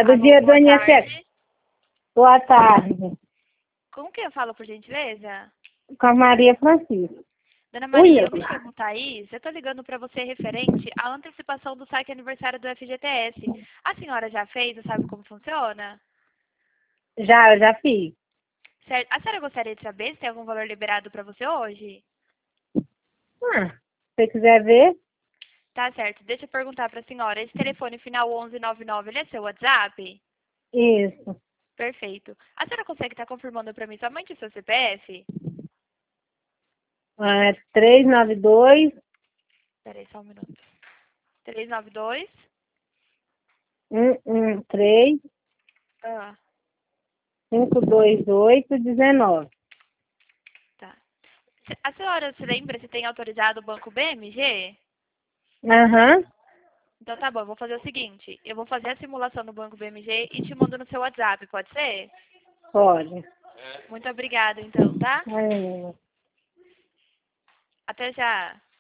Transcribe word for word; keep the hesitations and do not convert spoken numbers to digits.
É do Alô, dia do boa aniversário. tarde. Boa tarde. Com quem eu falo, por gentileza? Com a Maria Francisca. Dona Maria, Ui, eu me chamo Thaís. Eu tô ligando pra você referente à antecipação do saque aniversário do F G T S. A senhora já fez e sabe como funciona? já, eu já fiz. Certo. A senhora gostaria de saber se tem algum valor liberado pra você hoje? Ah, se você quiser ver, Tá certo. Deixa eu perguntar pra senhora. Esse telefone final onze noventa e nove, ele é seu WhatsApp? isso. Perfeito. A senhora consegue estar confirmando pra mim somente o seu C P F? É três nove dois, Peraí, só um minuto. três nove dois. um um três, Ah, cinco dois oito, dezenove. tá. Se- A senhora se lembra se tem autorizado o banco B M G? Aham, Então tá bom, eu vou fazer o seguinte. Eu vou fazer a simulação do banco B M G e te mando no seu WhatsApp, pode ser? pode. Muito obrigada, então, tá? Ai, Até já.